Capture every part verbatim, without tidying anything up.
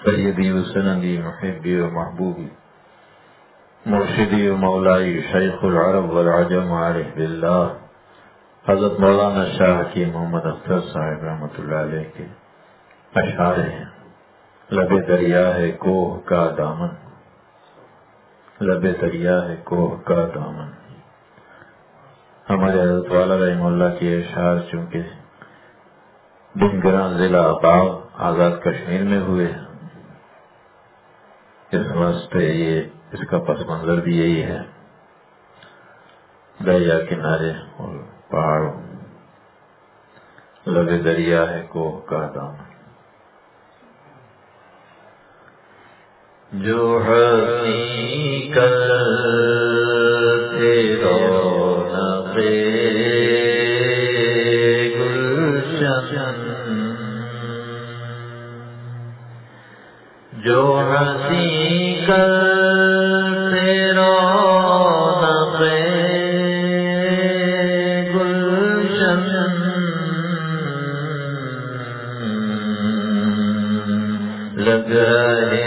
سیدی و سندی محبی و محبوبی مرشدی و مولائی شیخ العرب والعجم عارف باللہ حضرت مولانا شاہ کی محمد اختر صاحب رحمۃ اللہ علیہ کے اشعار ہیں۔ لب دریا ہے کوہ کا دامن، لب دریا ہے کوہ کا دامن۔ ہمارے حضرت والا رحمہ اللہ کے اشعار چونکہ بنگراں ضلع باغ آزاد کشمیر میں ہوئے، اس واسطے یہ اس کا پس منظر بھی یہی ہے، دریا کنارے اور پہاڑوں، لب دریا ہے کوہ کا دامن۔ جو حسین کرتے رونق گلشن، جو حسین کرتے رونق گلشن، لگ رہے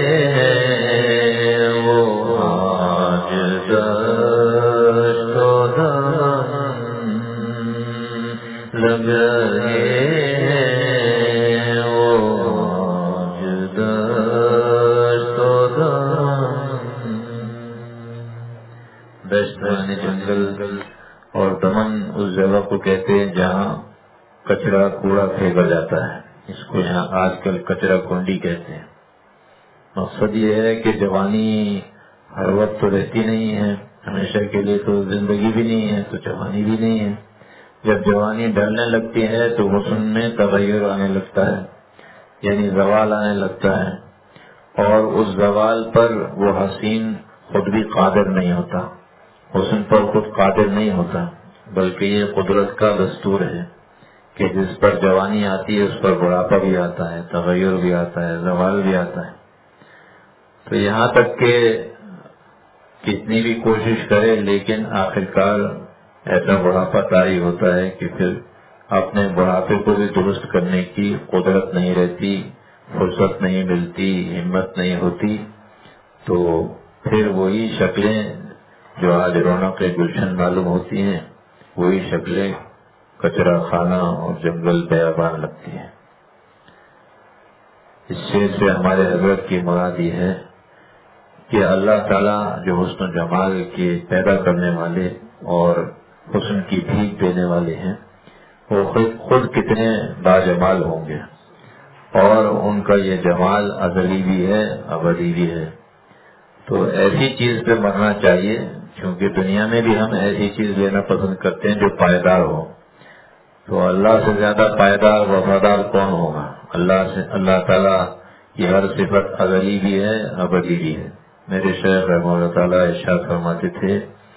جنگل اور دمن اس جگہ کو کہتے ہیں جہاں کچرا کوڑا پھینکا جاتا ہے، اس کو یہاں آج کل کچرا کنڈی کہتے ہیں۔ مقصد یہ ہے کہ جوانی ہر وقت تو رہتی نہیں ہے، ہمیشہ کے لیے تو زندگی بھی نہیں ہے، تو جوانی بھی نہیں ہے۔ جب جوانی ڈھلنے لگتی ہے تو حسن میں تغیر آنے لگتا ہے، یعنی زوال آنے لگتا ہے، اور اس زوال پر وہ حسین خود بھی قادر نہیں ہوتا، حسن پر خود قادر نہیں ہوتا، بلکہ یہ قدرت کا دستور ہے کہ جس پر جوانی آتی ہے اس پر بڑھاپا بھی آتا ہے، تغیر بھی آتا ہے، زوال بھی آتا ہے۔ تو یہاں تک کہ کتنی بھی کوشش کرے لیکن آخرکار ایسا بڑھاپا طاری ہوتا ہے کہ پھر اپنے بڑھاپے کو بھی درست کرنے کی قدرت نہیں رہتی، فرصت نہیں ملتی، ہمت نہیں ہوتی، تو پھر وہی شکلیں جو آج رونق گلشن معلوم ہوتی ہیں وہی شکلیں کچرا خانہ اور جنگل بیابان لگتی ہیں۔ اس شعر سے ہمارے حضرت کی مراد یہ ہے کہ اللہ تعالیٰ جو حسن و جمال کے پیدا کرنے والے اور حسن کی بھیک دینے والے ہیں وہ خود خود کتنے باجمال ہوں گے، اور ان کا یہ جمال ازلی بھی ہے، ابدی بھی ہے۔ تو ایسی چیز پہ مرنا چاہیے، کیونکہ دنیا میں بھی ہم ایسی چیز لینا پسند کرتے ہیں جو پائیدار ہو۔ تو اللہ سے زیادہ پائیدار وفادار کون ہوگا؟ اللہ سے اللہ تعالیٰ کی ہر صفت ازلی بھی ہے، ابدی بھی ہے۔ میرے شیخ رحمہ اللہ تعالیٰ ارشاد فرماتے تھے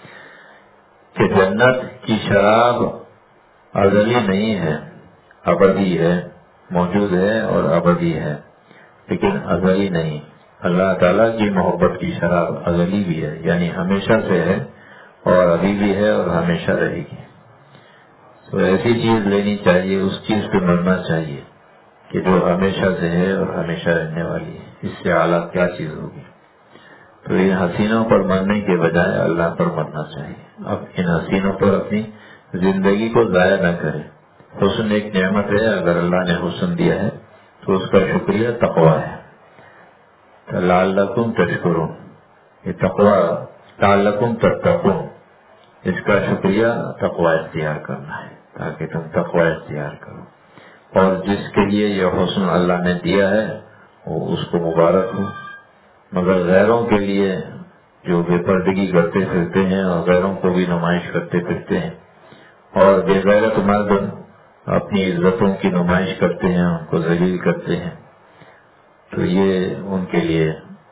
کہ جنت کی شراب ازلی نہیں ہے، ابدی ہے، موجود ہے اور ابدی ہے، لیکن ازلی نہیں۔ اللہ تعالیٰ کی محبت کی شراب ازلی بھی ہے، یعنی ہمیشہ سے ہے اور ابھی بھی ہے اور ہمیشہ رہے گی۔ تو ایسی چیز لینی چاہیے، اس چیز پہ مرنا چاہیے کہ جو ہمیشہ سے ہے اور ہمیشہ رہنے والی ہے، اس سے اعلیٰ کیا چیز ہوگی؟ تو ان حسینوں پر مرنے کے بجائے اللہ پر مرنا چاہیے۔ اب ان حسینوں پر اپنی زندگی کو ضائع نہ کرے۔ حسن ایک نعمت ہے، اگر اللہ نے حسن دیا ہے تو اس کا شکریہ تقویٰ ہے۔ لعلکم تشکرون، یہ تقویٰ، لعلکم تتقون، اس کا شکریہ تقویٰ اختیار کرنا ہے تاکہ تم تقویٰ اختیار کرو، اور جس کے لیے یہ حسن اللہ نے دیا ہے وہ اس کو مبارک ہو۔ مگر غیروں کے لیے جو بے پردگی کرتے پھرتے ہیں اور غیروں کو بھی نمائش کرتے پھرتے ہیں، اور بے غیرت مرد اپنی عزتوں کی نمائش کرتے ہیں، ان کو ذلیل کرتے ہیں، تو یہ ان کے لیے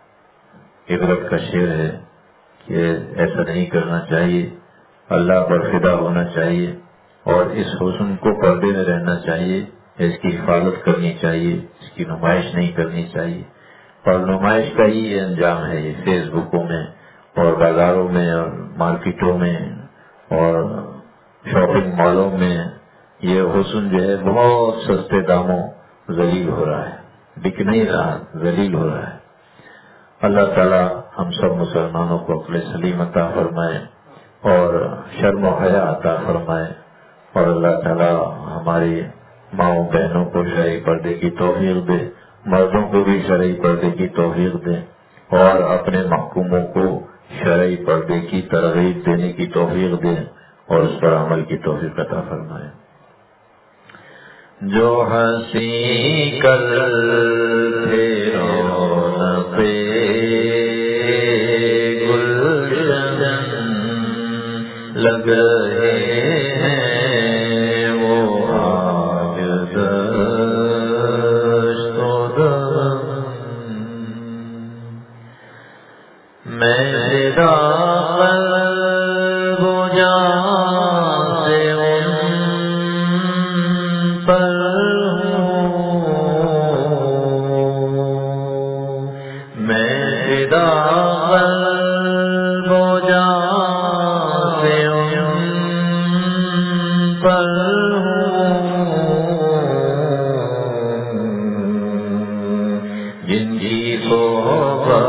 عبرت کا شعر ہے کہ ایسا نہیں کرنا چاہیے، اللہ پر فدا ہونا چاہیے اور اس حسن کو پردے میں رہنا چاہیے، اس کی حفاظت کرنی چاہیے، اس کی نمائش نہیں کرنی چاہیے۔ اور نمائش کا ہی یہ انجام ہے، یہ فیس بکوں میں اور بازاروں میں اور مارکیٹوں میں اور شاپنگ مالوں میں یہ حسن جو ہے بہت سستے داموں ذلیل ہو رہا ہے۔ بک نہیں رہا، ذلیل ہو رہا ہے۔ اللہ تعالیٰ ہم سب مسلمانوں کو عقل سلیم عطا فرمائے اور شرم و حیا عطا فرمائے، اور اللہ تعالیٰ ہماری ماؤں بہنوں کو شرعی پردے کی توفیق دے، مردوں کو بھی شرعی پردے کی توفیق دے، اور اپنے محکوموں کو شرعی پردے کی ترغیب دینے کی توفیق دے اور اس پر عمل کی توفیق عطا فرمائے۔ جو ہنسی کل تھے رونقِ گلشن لگ رہے ہیں وہ آج دشت و دم، میں تیرا قلب و جان سے ان پر ہوں، میں تیرا قلب و جان سے ان پر ہوں، جن کی صحبت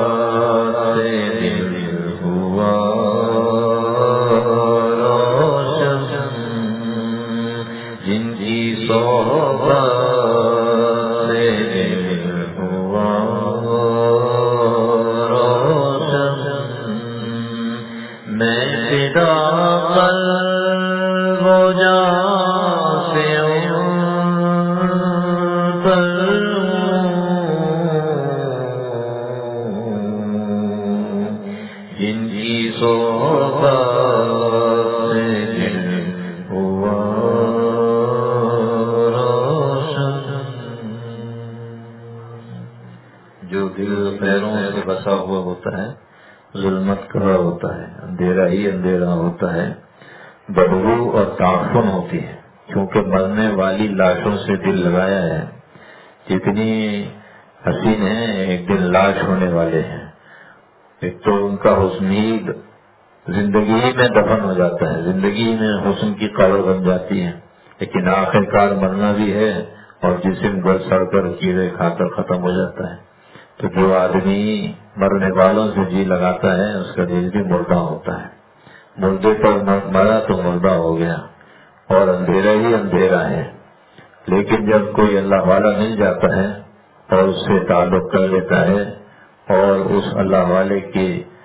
ظلمت کا ہوتا ہے، اندھیرا ہی اندھیرا ہوتا ہے، بدبو اور تعفن ہوتی ہے، کیونکہ مرنے والی لاشوں سے دل لگایا ہے۔ جتنی حسین ہیں ایک دن لاش ہونے والے ہیں، ایک تو ان کا حسن زندگی میں دفن ہو جاتا ہے، زندگی میں حسن کی قبر بن جاتی ہے، لیکن آخر کار مرنا بھی ہے اور جسم گل سڑ کر کیڑے کھا کر ختم ہو جاتا ہے۔ تو جو آدمی مرنے والوں سے جی لگاتا ہے اس کا دل بھی مردہ ہوتا ہے، مردے پر مرا تو مردہ ہو گیا اور اندھیرا ہی اندھیرا ہے۔ لیکن جب کوئی اللہ والا مل جاتا ہے اور اس سے تعلق کر لیتا ہے اور اس اللہ والے کے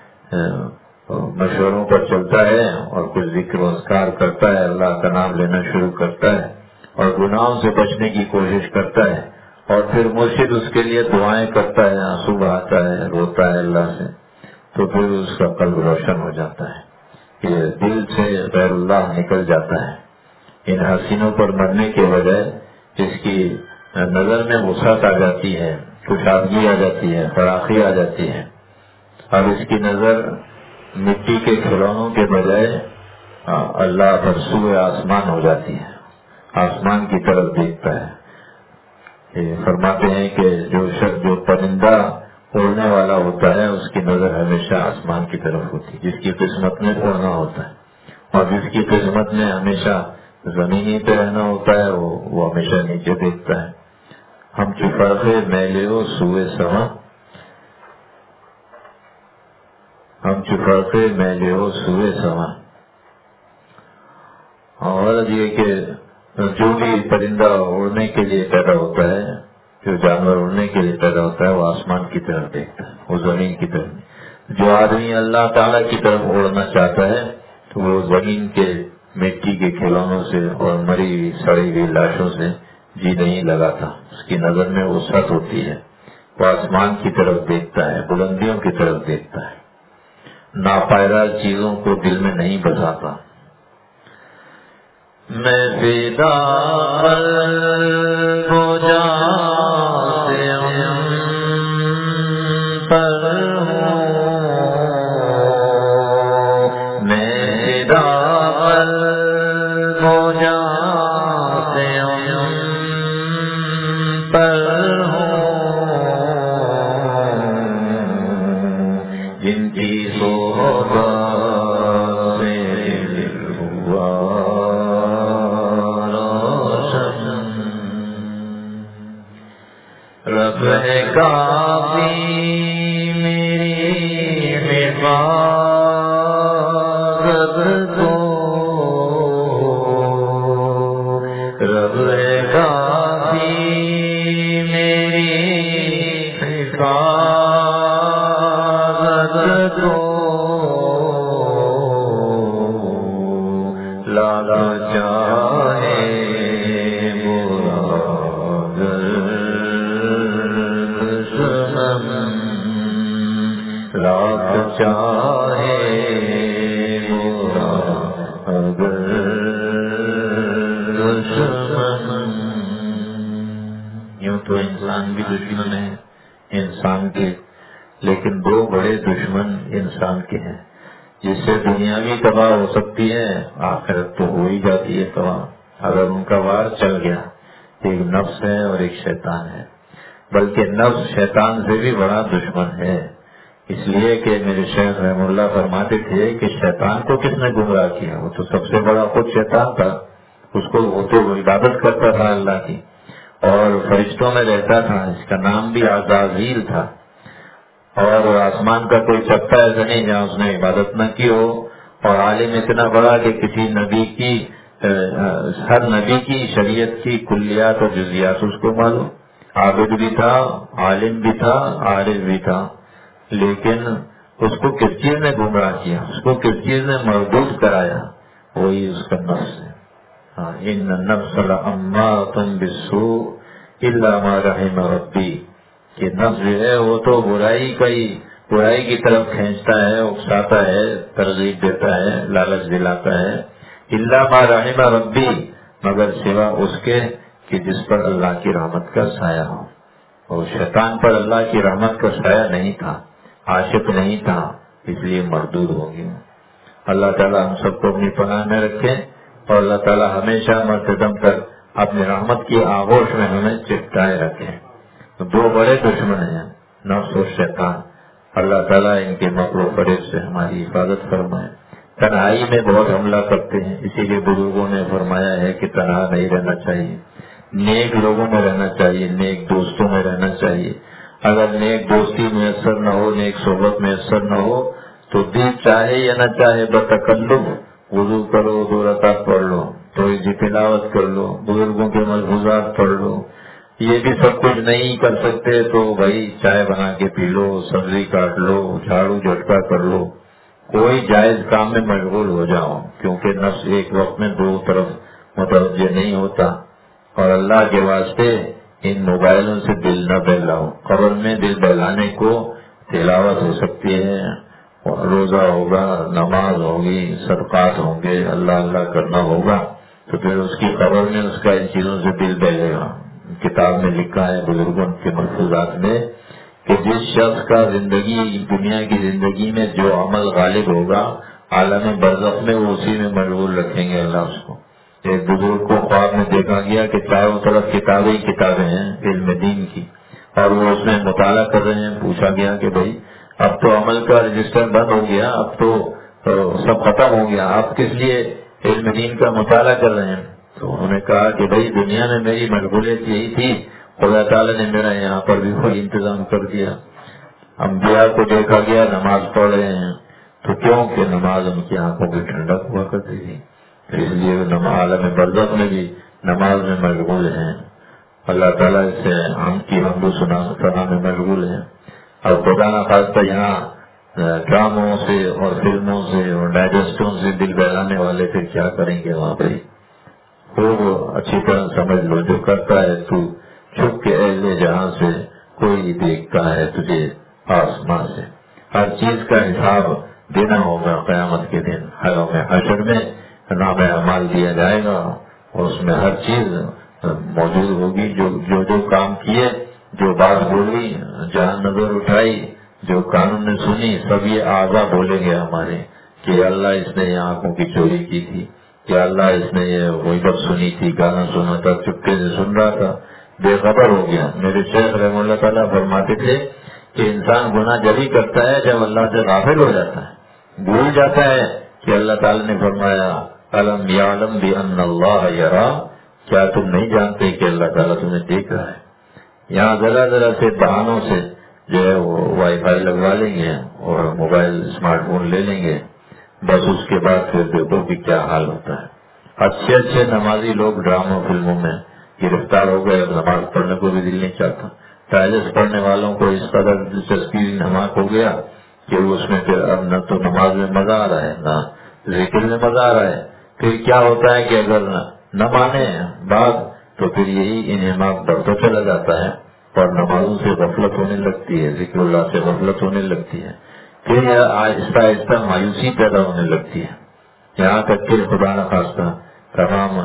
مشوروں پر چلتا ہے اور کچھ ذکر و اذکار کرتا ہے، اللہ کا نام لینا شروع کرتا ہے اور گناہوں سے بچنے کی کوشش کرتا ہے، اور پھر مرشد اس کے لیے دعائیں کرتا ہے، آنسو بہاتا ہے، روتا ہے اللہ سے، تو پھر اس کا قلب روشن ہو جاتا ہے کہ دل سے غیر اللہ نکل جاتا ہے۔ ان حسینوں پر مرنے کے بجائے اس کی نظر میں وسعت آ جاتی ہے، کشادگی آ جاتی ہے، فراخی آ جاتی ہے۔ اب اس کی نظر مٹی کے کھلونوں کے بجائے اللہ پر سوئے آسمان ہو جاتی ہے، آسمان کی طرف دیکھتا ہے۔ فرماتے ہیں کہ جو شخص جو پرندہ اڑنے والا ہوتا ہے اس کی نظر ہمیشہ آسمان کی طرف ہوتی ہے، جس کی قسمت میں اڑنا ہوتا ہے، اور جس کی قسمت میں ہمیشہ زمینی پہ رہنا ہوتا ہے وہ, وہ ہمیشہ نیچے دیکھتا ہے۔ ہم چفرقے میلے ہو سوئے سما، ہم چفرقے میلے ہو سوئے سما، اور یہ کہ جو بھی پرندہ اڑنے کے لیے پیدا ہوتا ہے، جو جانور اڑنے کے لیے پیدا ہوتا ہے وہ آسمان کی طرف دیکھتا ہے، وہ زمین کی طرف۔ جو آدمی اللہ تعالیٰ کی طرف اڑنا چاہتا ہے تو وہ زمین کے مٹی کے کھلونوں سے اور مری ہوئی سڑی ہوئی لاشوں سے جی نہیں لگاتا، اس کی نظر میں وسعت ہوتی ہے، وہ آسمان کی طرف دیکھتا ہے، بلندیوں کی طرف دیکھتا ہے، ناپائیدار چیزوں کو دل میں نہیں بساتا۔ میں فدا قلب و جان سے ان پر ہوں، میں فدا قلب و جان سے ان پر ہوں، جن کی صحبت کافی میری حفاظت کو، رب کافی میری حفاظت کو، لاکھ چاہے لاکھ چاہے برا اگر دشمن. یوں تو انسان بھی دشمن ہے انسان کے، لیکن دو بڑے دشمن انسان کے ہیں جس سے دنیا بھی تباہ ہو سکتی ہے، آخرت تو ہو ہی جاتی ہے تباہ اگر ان کا وار چل گیا. ایک نفس ہے اور ایک شیطان ہے، بلکہ نفس شیطان سے بھی بڑا دشمن ہے. اس لیے کہ میرے شیخ رحم اللہ فرماتے تھے کہ شیطان کو کس نے گمراہ کیا؟ وہ تو سب سے بڑا خود شیطان تھا. اس کو وہ تو عبادت کرتا تھا اللہ کی اور فرشتوں میں رہتا تھا، اس کا نام بھی عزازیل تھا. اور آسمان کا کوئی چپٹا ایسا نہیں جہاں اس نے عبادت نہ کی ہو. اور عالم اتنا بڑا کہ کسی نبی کی ہر نبی کی شریعت کی کلیات اور جزیات اس کو معلوم. عابد بھی تھا، عالم بھی تھا، عارف بھی تھا، لیکن اس کو کس چیز نے گمراہ کیا، اس کو کس چیز نے مردود کرایا؟ وہی اس کا نفس ہے. ہاں، ان النفس لامارۃ بالسوء الا ما رحم ربی. کہ نفس جو ہے وہ تو برائی کا ہی برائی کی طرف کھینچتا ہے، اکساتا ہے، ترغیب دیتا ہے، لالچ دلاتا ہے. الا ما رحم ربی، مگر سوا اس کے کہ جس پر اللہ کی رحمت کا سایہ ہو. اور شیطان پر اللہ کی رحمت کا سایہ نہیں تھا، عاشق نہیں تھا، اس لیے مردود ہو گیا. اللہ تعالیٰ ہم سب کو اپنی پناہ میں رکھے اور اللہ تعالیٰ ہمیشہ مرتدم کر اپنی رحمت کی آغوش میں ہمیں چپٹائے رکھے. دو بڑے دشمن ہیں نفس و شیطان. اللہ تعالیٰ ان کے مکر و فریب سے ہماری حفاظت فرمائے. تنہائی میں بہت حملہ کرتے ہیں، اسی لیے بزرگوں نے فرمایا ہے کہ تنہا نہیں رہنا چاہیے، نیک لوگوں میں رہنا چاہیے، نیک دوستوں میں رہنا چاہیے. اگر نیک دوستی میسر نہ ہو، نیک صحبت میسر نہ ہو تو دل چاہے یا نہ چاہے بتکلف وضو کرو، دو رکعت پڑھ لو، تھوڑی سی تلاوت کر لو، بزرگوں کے ملفوظات پڑھ لو. یہ بھی سب کچھ نہیں کر سکتے تو بھائی چائے بنا کے پی لو، سبزی کاٹ لو، جھاڑو جھٹکا کر لو، کوئی جائز کام میں مشغول ہو جاؤ، کیونکہ نفس ایک وقت میں دو طرف متوجہ نہیں ہوتا. اور اللہ کے واسطے ان موبائلوں سے دل نہ بہلاؤ. قبر میں دل بہلانے کو تلاوت ہو سکتی ہے، روزہ ہوگا، نماز ہوگی، صدقات ہوں گے، اللہ اللہ کرنا ہوگا، تو پھر اس کی قبر میں اس کا ان چیزوں سے دل بہلے گا. کتاب میں لکھا ہے بزرگوں کے ملفوظات میں کہ جس شخص کا زندگی دنیا کی زندگی میں جو عمل غالب ہوگا، عالم برزخ میں وہ اسی میں مشغول رکھیں گے اللہ اس کو. ایک بزرگ کو خواب میں دیکھا گیا کہ چاروں طرف کتابیں ہی کتابیں ہیں علم دین کی، اور وہ اس میں مطالعہ کر رہے ہیں. پوچھا گیا کہ بھائی اب تو عمل کا رجسٹر بند ہو گیا، اب تو سب ختم ہو گیا، آپ کس لیے علم دین کا مطالعہ کر رہے ہیں؟ تو انہوں نے کہا کہ بھائی دنیا میں میری مشغولیت یہی تھی، خدا تعالیٰ نے میرا یہاں پر بھی کوئی انتظام کر دیا. انبیاء کو دیکھا گیا نماز پڑھ رہے ہیں، تو کیوں کہ نماز ان کی آنکھوں کی ٹھنڈک ہوا کرتی تھی، اس لیے عالم برزخ میں بھی نماز میں مشغول ہیں. اللہ تعالیٰ اس سے ہم کی حمد و ثنا میں مشغول ہیں. اور خدا نخواستہ یہاں ڈراموں سے اور فلموں سے اور ڈائجسٹوں سے دل بہلانے والے پھر کیا کریں گے وہاں پہ؟ خوب اچھی طرح سمجھ لو، جو کرتا ہے تو چھپ کے اہل جہاں سے، کوئی دیکھتا ہے تجھے آسمان سے. ہر چیز کا حساب دینا ہوگا قیامت کے دن. حیوم حشر میں نام اعمال دیا جائے گا اور اس میں ہر چیز موجود ہوگی. جو جو جو کام کیے، جو بات بولی، جہاں نظر اٹھائی، جو قانون نے سنی، سب یہ اعضا بولیں گے ہمارے کہ اللہ اس نے یہ آنکھوں کی چوری کی تھی، یا اللہ اس نے یہ غیبت سنی تھی، گانا سنا تھا، چپکے سے سن رہا تھا، بے خبر ہو گیا. میرے شیخ رحم اللہ تعالیٰ فرماتے تھے کہ انسان گناہ جب ہی کرتا ہے جب اللہ سے غافل ہو جاتا ہے، بھول جاتا ہے کہ اللہ تعالیٰ نے فرمایا الم یعلم بان اللہ یرا، کیا تم نہیں جانتے کہ اللہ تعالیٰ تمہیں دیکھ رہا ہے؟ یہاں ذرا ذرا سے بہانوں سے جو ہے وہ وائی فائی لگوا لیں گے اور موبائل اسمارٹ فون لے لیں گے، بس اس کے بعد پھر دیکھو کہ کیا حال ہوتا ہے۔ اچھے اچھے نمازی لوگ ڈراموں فلموں میں گرفتار ہو گئے، نماز پڑھنے کو بھی دل نہیں چاہتا۔ ٹائلس پڑھنے والوں کو اس قدر دلچسپی نماز ہو گیا کہ اس میں پھر اب نہ تو نماز میں مزہ آ رہا ہے نہ ذکر میں مزہ آ رہا ہے۔ پھر کیا ہوتا ہے کہ اگر نہ مانے بات تو پھر یہی انہماک بڑھتا چلا جاتا ہے اور نمازوں سے غفلت ہونے لگتی ہے، ذکر اللہ سے غفلت ہونے لگتی ہے، پھر یہ آہستہ آہستہ مایوسی پیدا ہونے لگتی ہے، یہاں تک کہ خدا نخواستہ تمام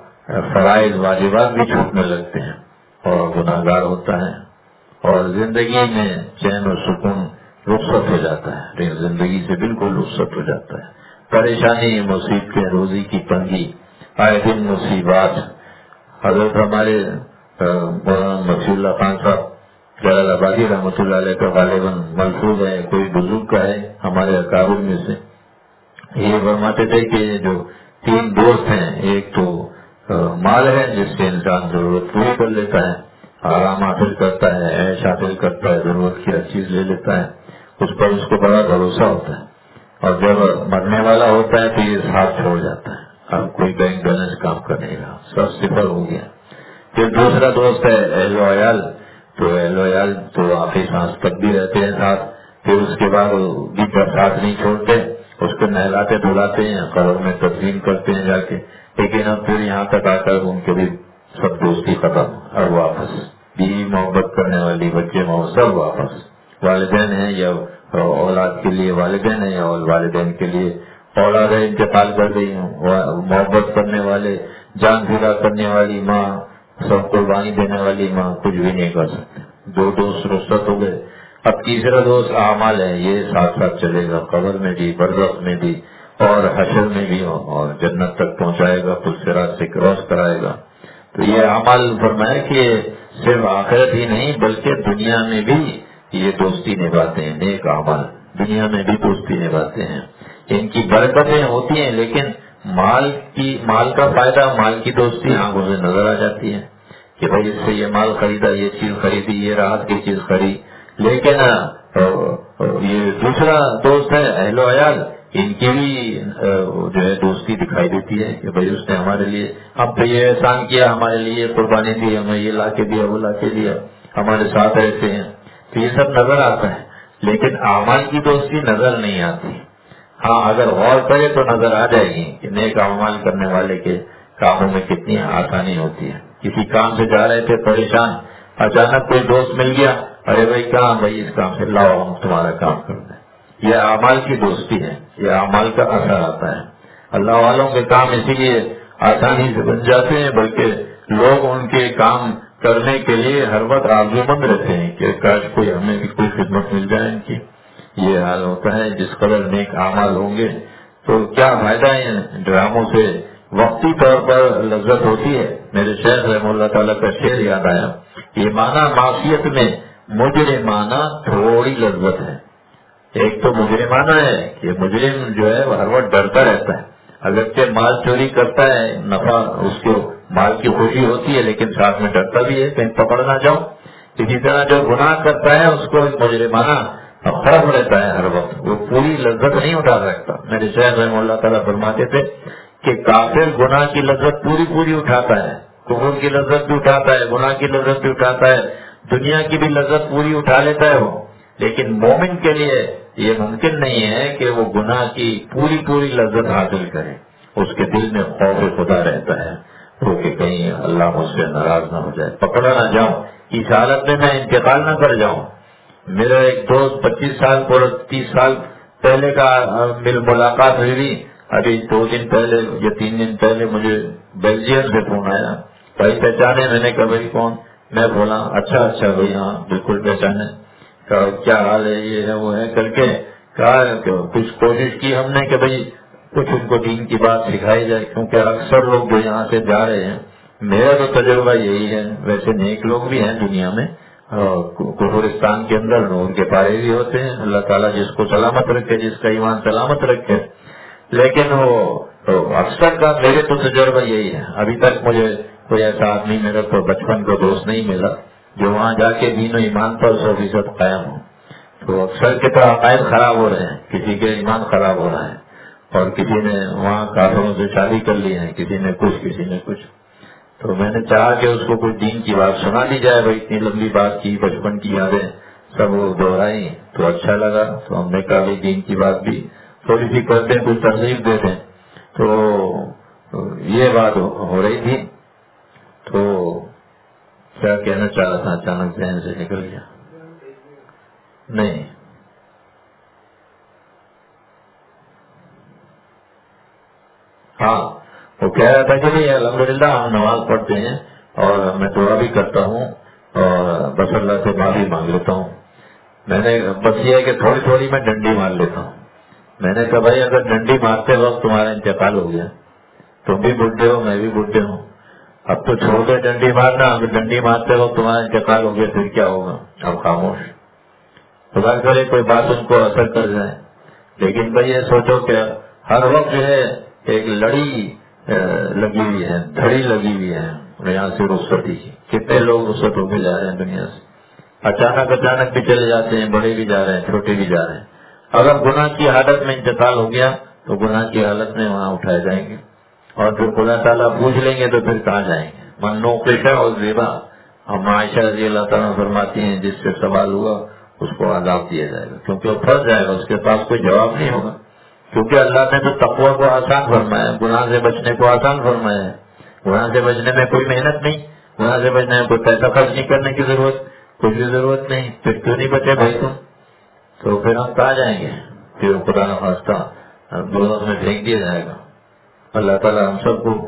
فرائض واجبات بھی چھوٹنے لگتے ہیں اور گناہ گار ہوتا ہے اور زندگی میں چین و سکون رخصت ہو جاتا ہے، زندگی سے بالکل رخصت ہو جاتا ہے۔ پریشانی، مصیبتیں، روزی کی تنگی، آئے دن مصیبات۔ حضرت ہمارے مولانا مفی اللہ خان صاحب جلال آبادی رحمۃ اللہ علیہ کا غالباً ملفوظ ہے، کوئی بزرگ کا ہے ہمارے اکابر میں سے، یہ فرماتے تھے کہ جو تین دوست ہیں، ایک تو مال ہے جس سے انسان ضرورت پوری کر لیتا ہے، آرام حاصل کرتا ہے، عیش حاصل کرتا ہے، ضرورت کی ہر چیز لے لیتا ہے، اس پر اس کو بڑا بھروسہ ہوتا ہے، اور جب مرنے والا ہوتا ہے تو یہ ساتھ چھوڑ جاتا ہے، اب کوئی بینک بیلنس کام کرنے گا، سب صفر ہو گیا۔ پھر دوسرا دوست ہے اہل و عیال، تو اہل و عیال تو آخری سانس تک بھی رہتے ہیں ساتھ، پھر اس کے بعد بھی ساتھ نہیں چھوڑتے، اس کو نہلاتے دھلاتے ہیں، قبر میں تدفین کرتے ہیں جا کے، لیکن اب پھر یہاں تک آ کر ان کے بھی سب دوستی ختم، اور واپس بیوی محبت کرنے والی، بچے محبت، سب واپس، والدین ہیں یا اولاد کے لیے والدین ہیں اور والدین کے لیے اولاد انتقال کر گئی، محبت کرنے والے، جان فدا کرنے والی ماں، سب قربانی دینے والی ماں کچھ بھی نہیں کر سکتے، دو دوست رخصت ہو گئے۔ اب تیسرا دوست اعمال ہے، یہ ساتھ ساتھ چلے گا، قبر میں بھی، برزخ میں بھی اور حشر میں بھی، اور جنت تک پہنچائے گا، پھر صراط سے کراس کرائے گا۔ تو یہ اعمال فرمایا کہ صرف آخرت ہی نہیں بلکہ دنیا میں بھی یہ دوستی نبھاتے ہیں، نیک اعمال دنیا میں بھی دوستی نبھاتے ہیں، ان کی برکتیں ہوتی ہیں، لیکن مال کی مال کا فائدہ، مال کی دوستی آنکھوں سے نظر آ جاتی ہے کہ بھائی اس سے یہ مال خریدا، یہ چیز خریدی، یہ راحت کی چیز خرید، لیکن یہ دوسرا دوست ہے اہل و عیال، ان کی بھی جو ہے دوستی دکھائی دیتی ہے کہ بھائی اس نے ہمارے لیے ہم پہ یہ احسان کیا، ہمارے لیے قربانی دی، ہمیں یہ لا کے دیا، وہ لا کے دیا، ہمارے ساتھ رہتے ہیں، تو یہ سب نظر آتا ہے، لیکن اعمال کی دوستی نظر نہیں آتی۔ ہاں اگر غور کرے تو نظر آ جائے گی کہ نیک اعمال کرنے والے کے کاموں میں کتنی آسانی ہوتی ہے۔ کسی کام سے جا رہے تھے پریشان، اچانک کوئی دوست مل گیا، ارے بھائی کہاں، بھائی اس کام سے لاؤ ہم تمہارا کام کر دیں، یہ اعمال کی دوستی ہے، یہ اعمال کا اثر آتا ہے۔ اللہ والوں کے کام اسی لیے آسانی سے بن جاتے ہیں، بلکہ لوگ ان کے کام کرنے کے لیے ہر وقت آرزومند رہتے ہیں کہ کاش کوئی ہمیں بھی کوئی خدمت مل جائے ان کی۔ یہ حال ہوتا ہے، جس قدر نیک اعمال ہوں گے تو کیا فائدہ ہے، ڈراموں سے وقتی طور پر لذت ہوتی ہے۔ میرے شیخ رحمہ اللہ تعالیٰ کا شعر یاد آیا، یہ معنی معصیت میں مجرمانہ تھوڑی لذت ہے۔ ایک تو مجرمانہ ہے کہ مجرم جو ہے وہ ہر وقت ڈرتا رہتا ہے، اگرچہ مال چوری کرتا ہے، نفع اس کو مال کی خوشی ہوتی ہے، لیکن ساتھ میں ڈرتا بھی ہے کہیں پکڑ نہ جاؤ۔ اسی طرح جو گناہ کرتا ہے اس کو مجرمانہ خوف رہتا ہے ہر وقت، وہ پوری لذت نہیں اٹھا سکتا۔ میرے شیخ رحمہ اللہ تعالیٰ فرماتے تھے کہ کافر گناہ کی لذت پوری پوری اٹھاتا ہے، کفر کی لذت بھی اٹھاتا ہے، گناہ کی لذت بھی اٹھاتا ہے، دنیا کی بھی لذت پوری اٹھا لیتا ہے وہ، لیکن مومن کے لیے یہ ممکن نہیں ہے کہ وہ گناہ کی پوری پوری لذت حاصل کرے، اس کے دل میں خوف خدا رہتا ہے تو کہ کہیں اللہ مجھ سے ناراض نہ ہو جائے، پکڑا نہ جاؤں، اس حالت میں میں انتقال نہ کر جاؤں۔ میرا ایک دوست پچیس سال پر تیس سال پہلے کا مل ملاقات ہوئی تھی، ابھی دو دن پہلے یا تین دن پہلے مجھے بیلجیم سے فون آیا، بھائی پہچانے؟ میں نے کہا بھائی کون؟ میں بولا اچھا اچھا بھائی ہاں بالکل پہچانے، کیا حال ہے، یہ ہے وہ ہے کر کے کہا کہ کچھ کوشش کی ہم نے کہ بھائی کچھ ان کو دین کی بات سکھائی جائے، کیونکہ اکثر لوگ جو یہاں سے جا رہے ہیں، میرا تو تجربہ یہی ہے، ویسے نیک لوگ بھی ہیں دنیا میں، کفرستان کے اندر ان کے پارے بھی ہوتے ہیں، اللہ تعالیٰ جس کو سلامت رکھے، جس کا ایمان سلامت رکھے، لیکن وہ اکثر کا میرے تو تجربہ یہی ہے، ابھی تک مجھے کوئی ایسا آدمی میرا تو بچپن کا دوست نہیں ملا جو وہاں جا کے دین و ایمان پر سو فیصد قائم ہو. تو اکثر کے تو عقائد خراب ہو رہے ہیں، کسی کے ایمان خراب ہو رہا ہے اور کسی نے وہاں کافروں سے شادی کر لی ہے، کسی نے کچھ کسی نے کچھ. تو میں نے چاہا کہ اس کو کوئی دین کی بات سنا دی جائے. بھائی اتنی لمبی بات کی، بچپن کی یادیں سب وہ دہرائی تو اچھا لگا. تو ہم نے کہا بھی دین کی بات بھی تھوڑی سی کر دیں، کچھ ترغیب دے دیں. تو یہ بات ہو رہی تھی. تو کیا کہنا چاہ رہا تھا، اچانک ذہن سے نکل گیا. نہیں ہاں، وہ کہہ رہا تھا کہ الحمدللہ ہم نماز پڑھتے ہیں اور میں دعا بھی کرتا ہوں اور بس اللہ سے معافی مانگ لیتا ہوں. میں نے بس یہ ہے کہ تھوڑی تھوڑی میں ڈنڈی مار لیتا ہوں. میں نے کہا بھائی اگر ڈنڈی مارتے وقت تمہارا انتقال ہو گیا، تم بھی بڈھے ہو میں بھی بڈھے ہوں، اب تو چھوڑ دے ڈنڈی مارنا. اگر ڈنڈی مارتے وقت تمہارا انتقال ہو گیا پھر کیا ہوگا؟ اب خاموش. خدا کرے کوئی بات ان کو اثر کر جائے. لیکن بھائی یہ سوچو کہ ہر وقت جو ہے ایک لڑی لگی ہوئی ہے، دھڑی لگی ہوئی ہے یہاں سے رخصتی کی. کتنے لوگ رخصت ہو کے جا رہے ہیں دنیا سے، اچانک اچانک بھی چلے جاتے ہیں، بڑے بھی جا رہے ہیں، چھوٹے بھی جا رہے ہیں. اگر گناہ کی حالت میں انتقال ہو گیا تو گناہ کی حالت میں وہاں اٹھائے جائیں گے اور پھر خدا تعالیٰ پوچھ لیں گے تو پھر کہاں جائیں گے؟ منو پیشہ اور زیبا. ہم عائشہ رضی اللہ تعالیٰ فرماتی ہیں جس سے سوال ہوا اس کو عذاب دیا جائے گا، کیونکہ وہ پھنس جائے گا، اس کے پاس کوئی جواب نہیں ہوگا. کیونکہ اللہ نے تو تقویٰ کو آسان فرمایا، گناہ سے بچنے کو آسان فرمایا ہے. گناہ سے بچنے میں کوئی محنت نہیں، گناہ سے بچنے میں کوئی پیسہ خرچ نہیں کرنے کی ضرورت، کچھ بھی ضرورت نہیں. پھر کیوں نہیں بچے بھائی تم؟ تو پھر ہم کہاں جائیں گے؟ پھر خدا نخواستہ دوزخ میں پھینک دیا جائے گا. اللہ تعالیٰ ہم سب کو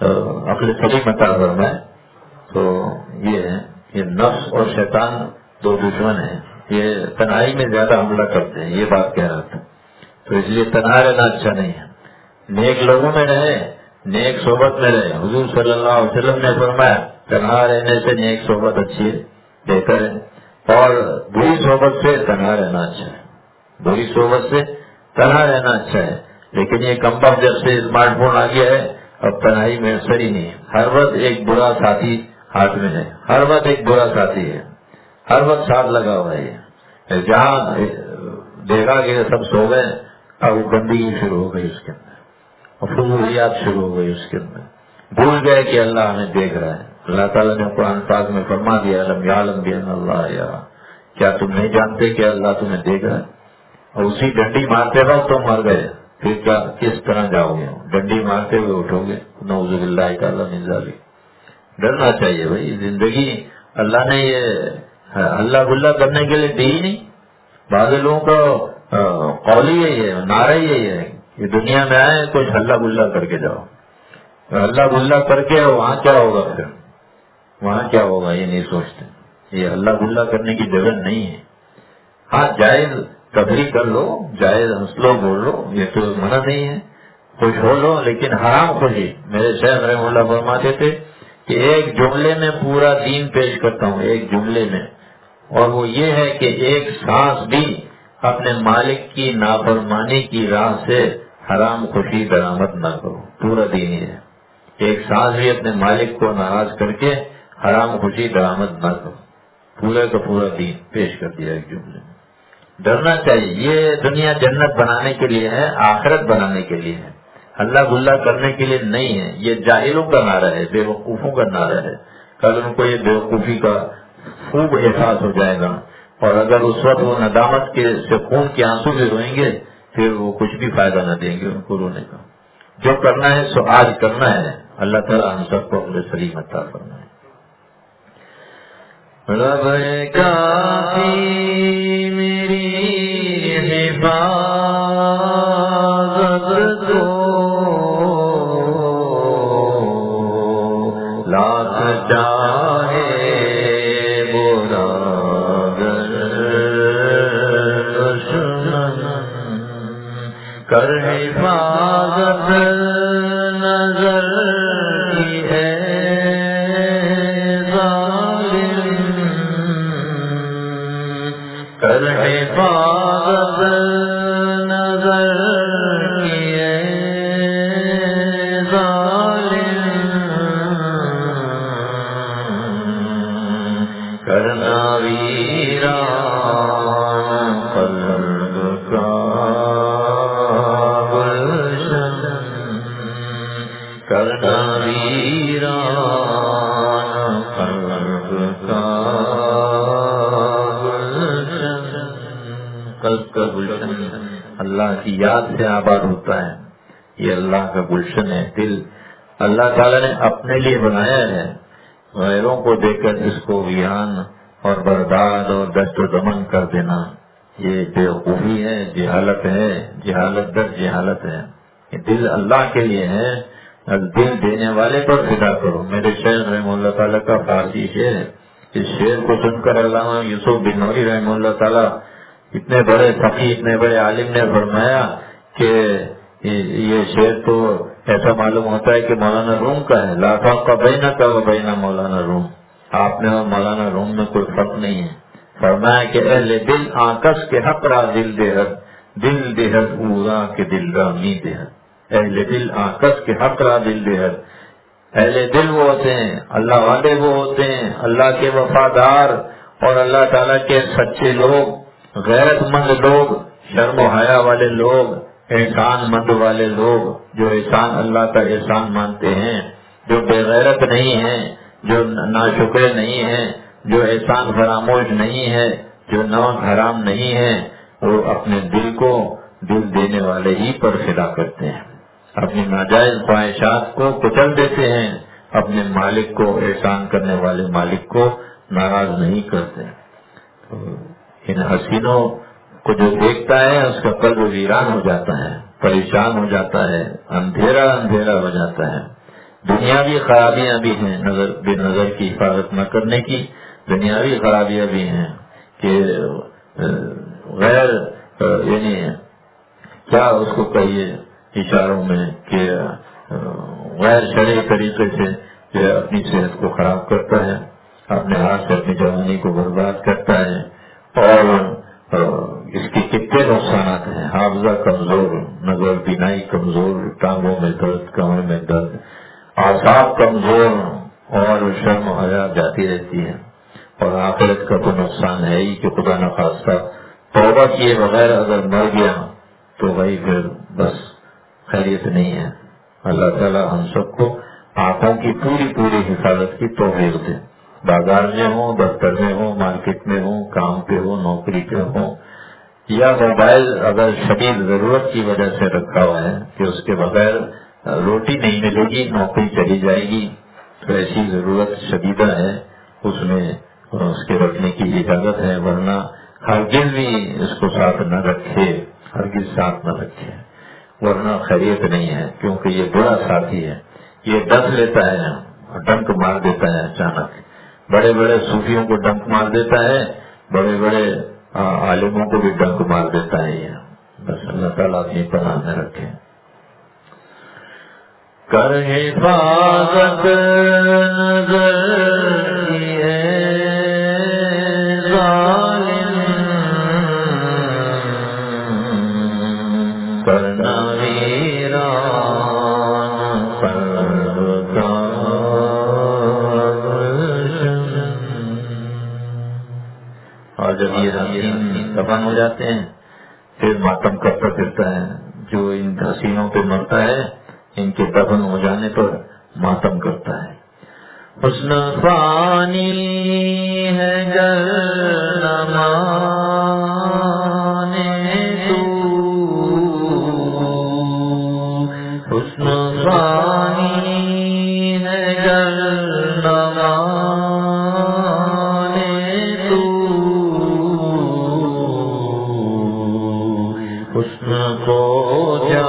عقل سلیم عطا فرمائے. تو یہ ہے، یہ نفس اور شیطان دو دشمن ہیں، یہ تنہائی میں زیادہ حملہ کرتے ہیں. یہ بات کہہ رہا تھا. تو اس لیے تنہا رہنا اچھا نہیں ہے، نیک لوگوں میں رہے، نیک صحبت میں رہے. حضور صلی اللہ علیہ وسلم نے فرمایا تنہا رہنے سے نیک صحبت اچھی ہے، بہتر ہے، اور بری صحبت سے تنہا رہنا اچھا ہے. بری صحبت سے تنہا رہنا اچھا ہے. لیکن یہ کم وقت جب سے اسمارٹ فون آ گیا ہے اب تنہائی میسر ہی نہیں ہے. ہر وقت ایک برا ساتھی ہاتھ میں ہے، ہر وقت ایک برا ساتھی ہے، ہر وقت ساتھ لگا ہوا ہے. جہاں دیکھا کہ سب سو گئے اب گندگی شروع ہو گئی اس کے اندر، اور فضولیات شروع ہو گئی اس کے اندر. بھول گئے کہ اللہ ہمیں دیکھ رہا ہے. اللہ تعالیٰ نے قرآن پاک میں فرما دیا علم یعلم بان اللہ یرا، کیا تم نہیں جانتے کہ اللہ تمہیں دیکھ رہا ہے؟ اور اسی ڈنڈی مارتے وقت تم مر گئے پھر کیا کس طرح جاؤ گے؟ ڈنڈی مارتے ہوئے اٹھو گے، نعوذ باللہ تعالیٰ من ذالک. ڈرنا چاہیے بھائی. زندگی اللہ نے یہ اللہ گلا کرنے کے لیے دی ہی نہیں. بعض لوگوں کو قول ہی یہی ہے، نعرہ ہی یہی ہے کہ دنیا میں آئے کچھ ہلا گلا کر کے جاؤ. ہلا گلا کر کے وہاں کیا ہوگا؟ پھر وہاں کیا ہوگا یہ نہیں سوچتے. یہ ہلا گلا کرنے کی جگہ نہیں ہے. ہاں جائز تبلیغ کر لو، جائز ہنسلو بول لو، یہ تو منع نہیں ہے، خوش ہو لو، لیکن حرام خوشی. میرے شیخ رحمہ اللہ فرماتے تھے کہ ایک جملے میں پورا دین پیش کرتا ہوں، ایک جملے میں، اور وہ یہ ہے کہ ایک سانس بھی اپنے مالک کی نافرمانی کی راہ سے حرام خوشی درآمد نہ کرو. پورا دین یہ ہے، ایک سانس بھی اپنے مالک کو ناراض کر کے حرام خوشی درآمد نہ کرو. پورے کا پورا دین پیش کر دیا ایک جملے میں. ڈرنا چاہیے. یہ دنیا جنت بنانے کے لیے ہے، آخرت بنانے کے لیے ہے، اللہ گلا کرنے کے لیے نہیں ہے. یہ جاہلوں کا نعرہ ہے، بے وقوفوں کا نعرہ ہے. کل ان کو یہ بے وقوفی کا خوب احساس ہو جائے گا، اور اگر اس وقت وہ ندامت کے سے خون کے آنسو بھی روئیں گے پھر وہ کچھ بھی فائدہ نہ دیں گے ان کو رونے کا. جو کرنا ہے سو آج کرنا ہے. اللہ تعالیٰ ہم سب کو اپنے سلیم عطا فرمائے. رب کافی میری حفاظت کو لاکھ چاہے برا دشمن کر حفاظت نظر کی ہے کر حفاظت نظر کیے ظالم قلب کا گلشن اللہ کی یاد سے آباد ہوتا ہے. یہ اللہ کا گلشن ہے دل. اللہ تعالیٰ نے اپنے لیے بنایا ہے، غیروں کو دیکھ کر اس کو ویران اور برباد اور دست و دمن کر دینا یہ بیوقوفی ہے، جہالت ہے، جہالت در جہالت ہے. یہ دل اللہ کے لیے ہے. دل دینے والے پر فدا کرو. میرے شیخ رحمہ اللہ تعالیٰ کا فارسی شعر ہے. اس شعر کو سن کر علامہ یوسف بن نوری رحمہ اللہ تعالیٰ اتنے بڑے فقیہ اتنے بڑے عالم نے فرمایا کہ یہ شعر تو ایسا معلوم ہوتا ہے کہ مولانا روم کا ہے. لا فرق بینک و بین مولانا روم. آپ نے اور مولانا روم میں کوئی فرق نہیں ہے. فرمایا کہ اہل دل آکس کے حق را دل دہد، دل دہد اورا کے دل را می دہد. اہل دل آکس کے حق را دل دہد. اہل دل وہ ہوتے ہیں، اللہ والے وہ ہوتے ہیں، اللہ کے وفادار اور اللہ تعالیٰ کے سچے لوگ، غیرت مند لوگ، شرم و حیا والے لوگ، احسان مند والے لوگ، جو احسان اللہ کا احسان مانتے ہیں، جو بے غیرت نہیں ہیں، جو ناشکر نہیں ہیں، جو احسان فراموش نہیں ہے، جو نمک حرام نہیں ہے، وہ اپنے دل کو دل دینے والے ہی پر فدا کرتے ہیں. اپنی ناجائز خواہشات کو کچل دیتے ہیں، اپنے مالک کو، احسان کرنے والے مالک کو ناراض نہیں کرتے. ان حسینوں کو جو دیکھتا ہے اس کا قلب ویران ہو جاتا ہے، پریشان ہو جاتا ہے، اندھیرا اندھیرا ہو جاتا ہے. دنیاوی خرابیاں بھی ہیں، نظر بے نظر کی حفاظت نہ کرنے کی دنیاوی خرابیاں بھی ہیں کہ غیر یعنی کیا اس کو کہیے اشاروں میں کہ غیر شرعی طریقے سے جو اپنی صحت کو خراب کرتا ہے، اپنے ہاتھ سے اپنی جوانی کو برباد کرتا ہے، اور اس کے کتنے نقصانات ہیں. حافظہ کمزور، نظر بینائی کمزور، ٹانگوں میں درد، کمر میں درد، اعصاب کمزور اور شرم و حیا جاتی رہتی ہے. اور آخرت کا تو نقصان ہے ہی کہ خدا نخواستہ توبہ کیے بغیر اگر مر گیا تو وہی پھر بس خیریت نہیں ہے. اللہ تعالی ہم سب کو آنکھوں کی پوری پوری حفاظت کی توفیق دے. بازار میں ہوں، دفتر میں ہوں، مارکیٹ میں ہوں، کام پہ ہوں، نوکری پہ ہوں، یا موبائل اگر شدید ضرورت کی وجہ سے رکھا ہوا ہے کہ اس کے بغیر روٹی نہیں ملے گی، نوکری چلی جائے گی، تو ایسی ضرورت شدیدہ ہے، اس میں اس کے رکھنے کی اجازت ہے. ورنہ ہرگز بھی اس کو ساتھ نہ رکھے، ہرگز ساتھ نہ رکھے، ورنہ خیریت نہیں ہے. کیونکہ یہ بڑا ساتھی ہے، یہ ڈس لیتا ہے، ڈنک مار دیتا ہے اچانک. بڑے بڑے صوفیوں کو ڈنک مار دیتا ہے، بڑے بڑے عالموں کو بھی ڈنک مار دیتا ہے. یہ بس اللہ تعالیٰ اپنی پناہ میں رکھے. کر حفاظت نظر کی ہے ظالم، کرنا ویران قلب کا گلشن. اور جب یہ حسین دفن ہو جاتے ہیں پھر ماتم کرتا پھرتا ہے. جو ان حسینوں پہ مرتا ہے ان کے دفن ہو جانے پر ماتم کرتا ہے. حسن فانی ہے گر نہ مانے تو، حسن فانی ہے گر نہ مانے تو، حسن کو جا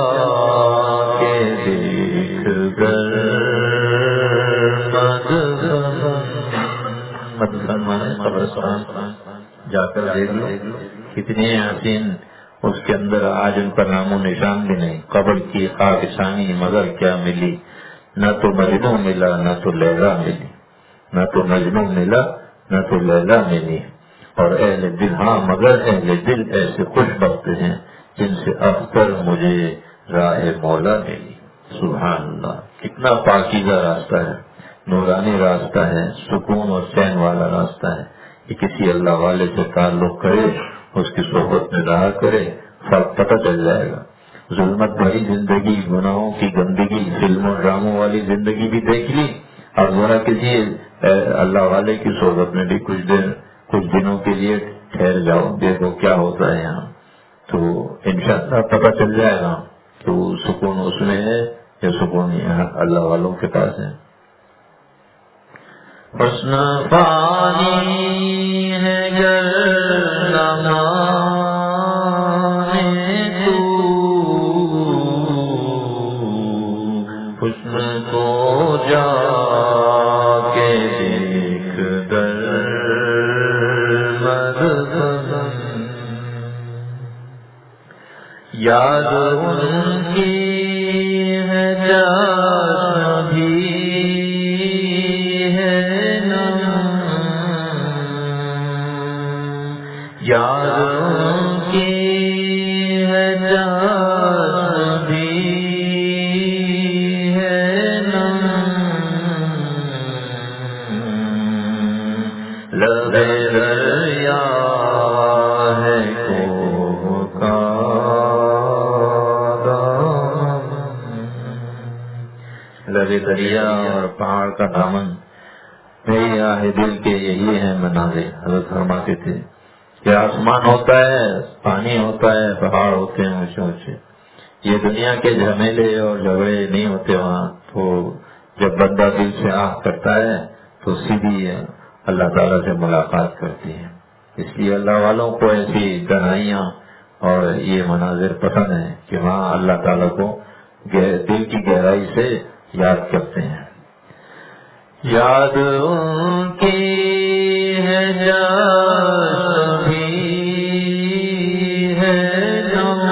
جا کر دیکھ لو کتنے حسین اس کے اندر آج ان کا نام و نشان بھی نہیں. قبر کی خاکسانی مگر کیا ملی، نہ تو مجنوں ملا نہ تو لیلا ملی، نہ تو مجنوں ملا نہ تو لیلا ملی. اور اہل دل، ہاں مگر اہل دل ایسے خوش بخت ہیں جن سے اختر مجھے راہ مولا ملی. سبحان اللہ، کتنا پاکیزہ راستہ ہے، نورانی راستہ ہے، سکون اور چین والا راستہ ہے. کہ کسی اللہ والے سے تعلق کرے، اس کی صحبت میں رہا کرے، فرق پتہ چل جائے گا. ظلمت بھری زندگی، گناہوں کی گندگی، فلموں ڈراموں والی زندگی بھی دیکھ لی، اب ذرا کسی اللہ والے کی صحبت میں بھی کچھ دیر کچھ دنوں کے لیے ٹھہر جاؤ، دیکھو کیا ہوتا ہے یہاں. تو انشاءاللہ پتہ چل جائے گا کہ وہ سکون اس میں ہے یا سکون یہاں اللہ والوں کے پاس ہے۔ حسن فانی ہے گر نہ مانے تو، حسن کو جا کے دیکھ در مدفن، یاد ان کی ہے جان بھی ہے نم، یاد ان کی ہے جان بھی ہے نم، لبے دریا ہے کو کا لبے دریا اور پہاڑ کا دامن، میری آہ دل کے یہی ہے مناظر۔ حضرت فرماتے تھے کہ آسمان ہوتا ہے، پانی ہوتا ہے، پہاڑ ہوتے ہیں اونچے اونچے، یہ دنیا کے جھمیلے اور جھگڑے نہیں ہوتے وہاں۔ تو جب بندہ دل سے آہ کرتا ہے تو سیدھی اللہ تعالیٰ سے ملاقات کرتی ہے۔ اس لیے اللہ والوں کو ایسی تنہائیاں اور یہ مناظر پسند ہیں کہ وہاں اللہ تعالیٰ کو دل کی گہرائی سے یاد کرتے ہیں۔ یاد ان کی ہے جان بھی ہے نم،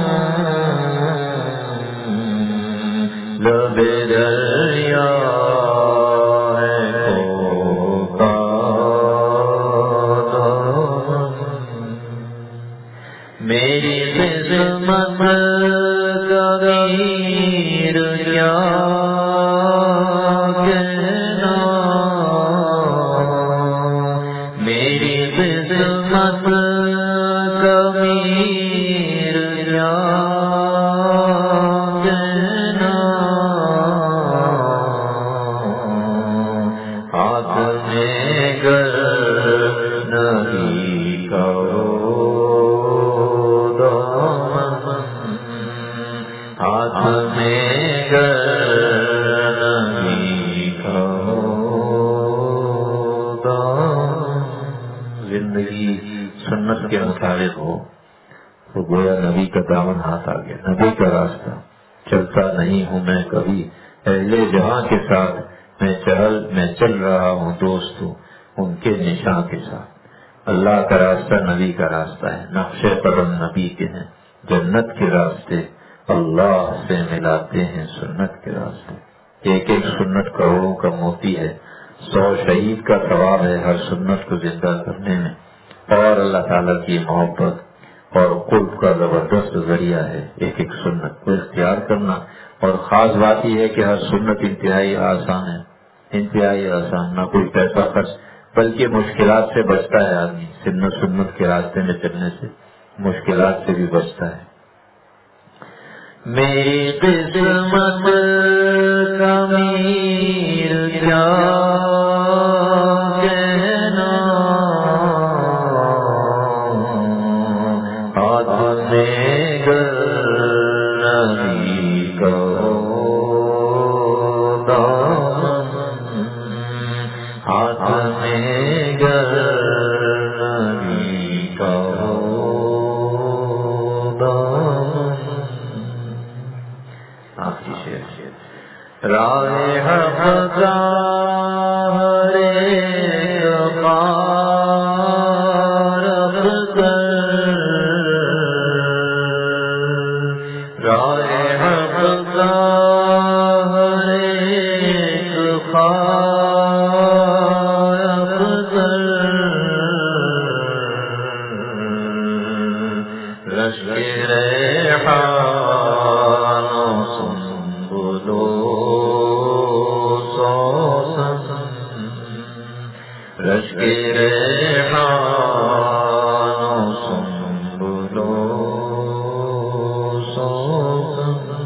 لبے دریا ہے کو کا دامن، میری قسمت کا غیر کیا کہنا، میری قسمت کا غیر کیا کہنا، ہاتھ میں گر نہیں کرو دامن، ہاتھ میں گر نہیں کرو دامن۔ زندگی سنت کے مطابق ہو تو گویا نبی کا دامن ہاتھ آ گیا، نبی کا راستہ چلتا نہیں ہوں میں کبھی اہل جہاں کے ساتھ، میں چل میں چل رہا ہوں دوست ان کے نشاں کے ساتھ۔ اللہ کا راستہ نبی کا راستہ ہے، نقش قدم نبی کے ہیں، جنت کے راستے اللہ سے ملاتے ہیں سنت کے راستے۔ ایک ایک سنت کروڑوں کا موتی ہے، سو شہید کا ثواب ہے ہر سنت کو زندہ کرنے میں، اور اللہ تعالیٰ کی محبت اور قرب کا زبردست ذریعہ ہے ایک ایک سنت کو اختیار کرنا۔ اور خاص بات یہ ہے کہ ہر سنت انتہائی آسان ہے، انتہائی آسان، نہ کوئی پیسہ خرچ، بلکہ مشکلات سے بچتا ہے آدمی، سنت سنت کے راستے میں چلنے سے مشکلات سے بھی بچتا ہے۔ میری قسمت کا میر کیا کہنا، ہاتھ میں گر نہیں کرو دامن، ہاتھ میں گر نہیں کرو دامن۔ آخری شعر، راہ حق کا ہر ایک پار رکھ کر، راہ حق کا ہر ایک پار رکھ کر، رشک ریحان رشک ریحان سنبلو سوسن۔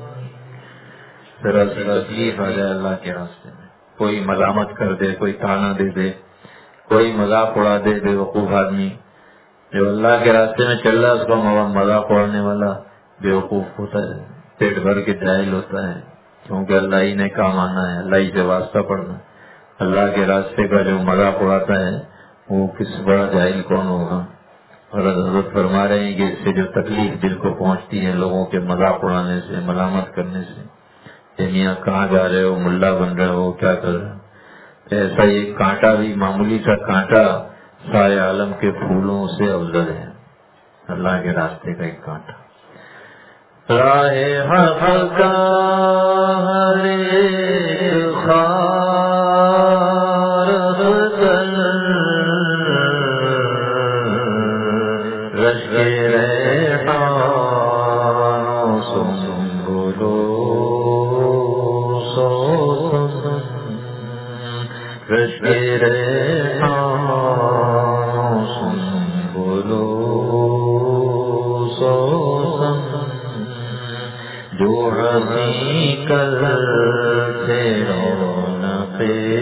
ذرا سی تکلیف آ جائے اللہ کے راستے میں، کوئی ملامت کر دے، کوئی تانا دے دے، کوئی مذاق اڑا دے بے وقوف آدمی، جو اللہ کے راستے میں چل رہا ہے اس کو مذاق اڑانے والا بیوقوف ہوتا ہے، پیٹ بھر کے جاہل ہوتا ہے، کیونکہ اللہ ہی نے کام آنا ہے، اللہ ہی سے واسطہ پڑنا ہے۔ اللہ کے راستے کا جو مذاق اڑاتا ہے وہ کس بڑا جاہل کون ہوگا۔ اور حضرت فرما رہے ہیں کہ اس سے جو تکلیف دل کو پہنچتی ہے لوگوں کے مذاق اڑانے سے، ملامت کرنے سے، کہ میاں کہاں جا رہے ہو، ملا بن رہے ہو، کیا کر رہے ہو، ایسا یہ کانٹا بھی، معمولی سا کانٹا سارے عالم کے پھولوں سے افضل ہے، اللہ کے راستے کا ایک کانٹا۔ راہ حق کا ہر ایک خار افضل، رشک ریحان سنبلو سوسن، رشک ریحان سنبلو سوسن، جو ہنسی کل سے رونق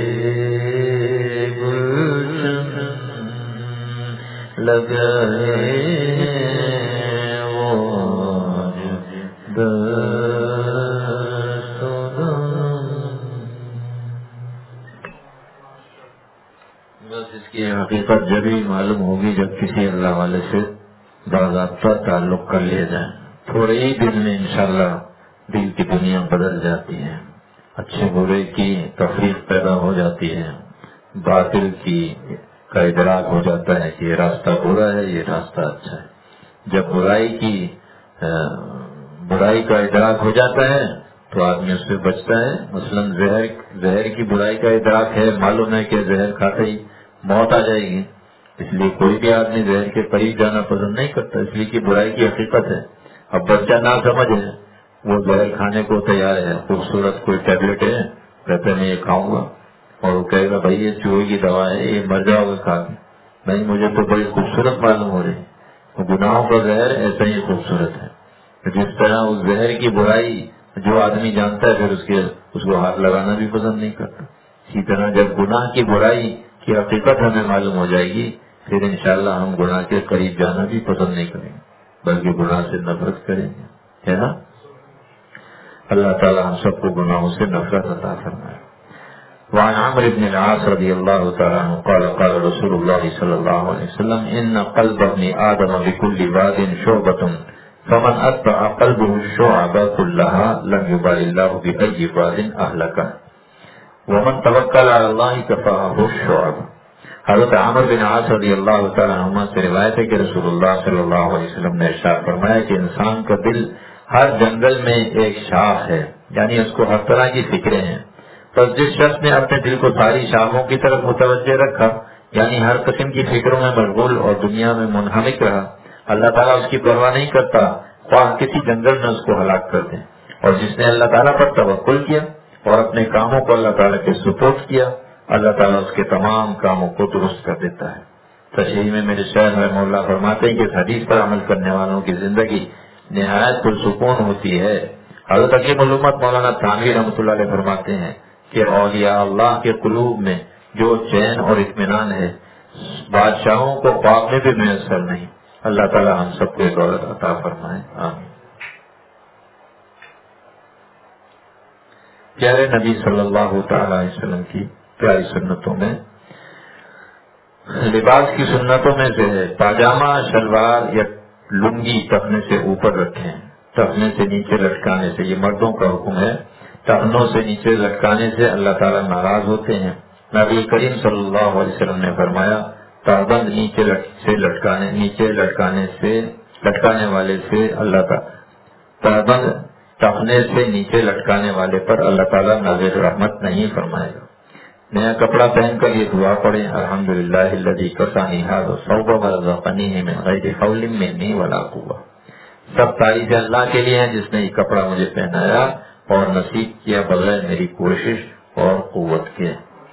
گلشن لگ رہے ہیں وہ آج دست و دم۔ بس اس کی حقیقت جبھی معلوم ہوگی جب کسی اللہ والے سے باضابطہ تعلق کر لیا جائے۔ تھوڑے ہی دن میں انشاءاللہ دل کی دنیا بدل جاتی ہے، اچھے برے کی تفریق پیدا ہو جاتی ہے، باطل کی کا ادراک ہو جاتا ہے کہ یہ راستہ برا ہے، یہ راستہ اچھا ہے۔ جب برائی کی برائی کا ادراک ہو جاتا ہے تو آدمی اس سے بچتا ہے۔ مثلاً زہر زہر کی برائی کا ادراک ہے، معلوم ہے کہ زہر کھاتے ہی موت آ جائے گی، اس لیے کوئی بھی آدمی زہر کے قریب جانا پسند نہیں کرتا، اس لیے کہ برائی کی حقیقت ہے۔ اب بچہ نہ سمجھ ہے، وہ زہر کھانے کو تیار ہے، خوبصورت کوئی ٹیبلٹ ہے، کہتے میں یہ کھاؤں گا، اور وہ کہے گا بھائی یہ چوہے کی دوا ہے، یہ مر جاؤ گا کھا کے۔ نہیں، مجھے تو بڑی خوبصورت معلوم ہو رہی ہے۔ گناہوں کا زہر ایسا ہی خوبصورت ہے۔ جس طرح اس زہر کی برائی جو آدمی جانتا ہے پھر اس کے اس کو ہاتھ لگانا بھی پسند نہیں کرتا، اسی طرح جب گناہ کی برائی کی حقیقت ہمیں معلوم ہو جائے گی پھر انشاءاللہ ہم گناہ کے قریب جانا بھی پسند نہیں کریں گے، بلکہ گناہ سے نفرت کریں گے، ہے نا؟ اللہ تعالی ہم سب کو گناہوں سے نفرت عطا فرمائے۔ وعن عمرو بن العاص رضی اللہ تعالی عنہ قال قال رسول اللہ صلی اللہ علیہ وسلم ان قلب ابن آدم بكل واد شعبة فمن اتبع قلبه الشعب كلها لم يبال الله بأي واد اهلكه ومن توکل علی اللہ کفاہ الشعب۔ حضرت عمرو بن عاص رضی اللہ تعالیٰ عنہ سے روایت ہے کہ رسول اللہ صلی اللہ علیہ وسلم نے ارشاد فرمایا کہ انسان کا دل ہر جنگل میں ایک شاخ ہے، یعنی اس کو ہر طرح کی فکریں ہیں۔ بس جس شخص نے اپنے دل کو ساری شاخوں کی طرف متوجہ رکھا، یعنی ہر قسم کی فکروں میں مشغول اور دنیا میں منہمک رہا، اللہ تعالیٰ اس کی پرواہ نہیں کرتا، خواہ کسی جنگل میں اس کو ہلاک کر دیں۔ اور جس نے اللہ تعالیٰ پر توکل کیا اور اپنے کاموں کو اللہ تعالیٰ کے سپرد کیا، اللہ تعالیٰ اس کے تمام کاموں کو درست کر دیتا ہے۔ تشریح میں میرے شیخ رحمہ اللہ فرماتے ہیں کہ اس حدیث پر عمل کرنے والوں کی زندگی نہایت پرسکون ہوتی ہے۔ حضرت حکیم الامت مولانا تھانوی رحمۃ اللہ علیہ فرماتے ہیں کہ اولیاء اللہ کے قلوب میں جو چین اور اطمینان ہے بادشاہوں کو خواب میں بھی میسر نہیں۔ اللہ تعالیٰ ہم سب کو دولت عطا فرمائے، آمین۔ پیارے نبی صلی اللہ تعالی علیہ وسلم کی پیاری سنتوں میں لباس کی سنتوں میں سے ہے پاجامہ شلوار یا لنگی ٹخنے سے اوپر رکھیں، ٹخنے سے نیچے لٹکانے سے، یہ مردوں کا حکم ہے۔ ٹخنوں سے نیچے لٹکانے سے اللہ تعالیٰ ناراض ہوتے ہیں۔ نبی کریم صلی اللہ علیہ وسلم نے فرمایا تابند نیچے سے لٹکانے نیچے لٹکانے سے لٹکانے والے سے اللہ تعالیٰ تابند ٹخنے سے نیچے لٹکانے والے پر اللہ تعالیٰ نازل رحمت نہیں فرمائے گا۔ نیا کپڑا پہن کر یہ دعا پڑھیں الحمدللہ الذی کسانی ھذا الثوب ورزقنی من غیر حول منی ولا قوہ۔ سب تعریف اللہ کے لیے ہے جس نے یہ کپڑا مجھے پہنایا اور نصیب کیا بغیر میری کوشش اور قوت کے۔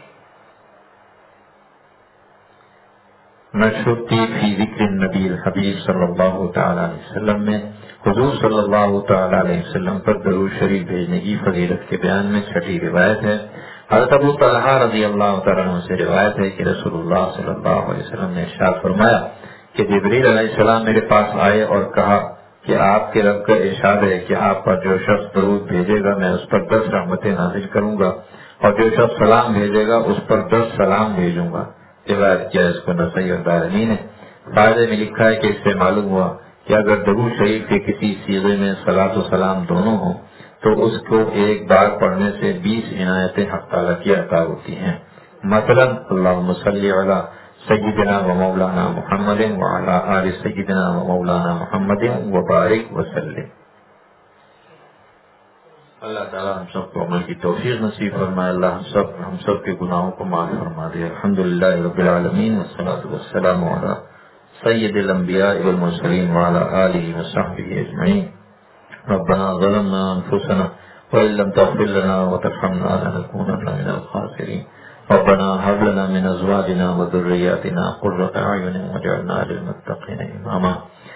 نشرتی فی ذکر النبی الحبیب صلی اللہ تعالی علیہ وسلم میں حضور صلی اللہ تعالی علیہ وسلم پر درود شریف بھیجنے کی فضیلت کے بیان میں چھٹی روایت ہے۔ حضرت ابو طلحہ رضی اللہ تعالیٰ عنہ سے روایت ہے کہ رسول اللہ صلی اللہ علیہ وسلم نے ارشاد فرمایا کہ جبریل علیہ السلام میرے پاس آئے اور کہا کہ آپ کے رب کا ارشاد ہے کہ آپ پر جو شخص درود بھیجے گا میں اس پر دس رحمتیں نازل کروں گا، اور جو شخص سلام بھیجے گا اس پر دس سلام بھیجوں گا۔ روایت کیا اس کو نسائی اور دارمی نے۔ فائدے میں لکھا ہے کہ اس سے معلوم ہوا کہ اگر درود شریف کے کسی صیغے میں صلاۃ و سلام دونوں ہوں تو اس کو ایک بار پڑھنے سے بیس عنایتیں حق تعالیٰ کی عطا ہوتی ہیں۔ مثلا اللہم صلی علی سیدنا و مولانا محمد وعلی آل سیدنا و مولانا محمد وبارک وسلم۔ اللہ تعالیٰ ہم سب کو عمل کی توفیق نصیب فرمائے، اللہ ہم سب ہم سب کے گناہوں کو معاف فرما دے۔ الحمدللہ رب العالمین والصلاۃ والسلام علی سید الانبیاء والمرسلین وعلی آلہ وصحبہ اجمعین۔ ربنا ظلمنا انفسنا وان لم تغفر لنا وترحمنا لنكونن من الخاسرین۔ ربنا هب لنا من ازواجنا وذرياتنا قرة اعين واجعلنا للمتقين اماما۔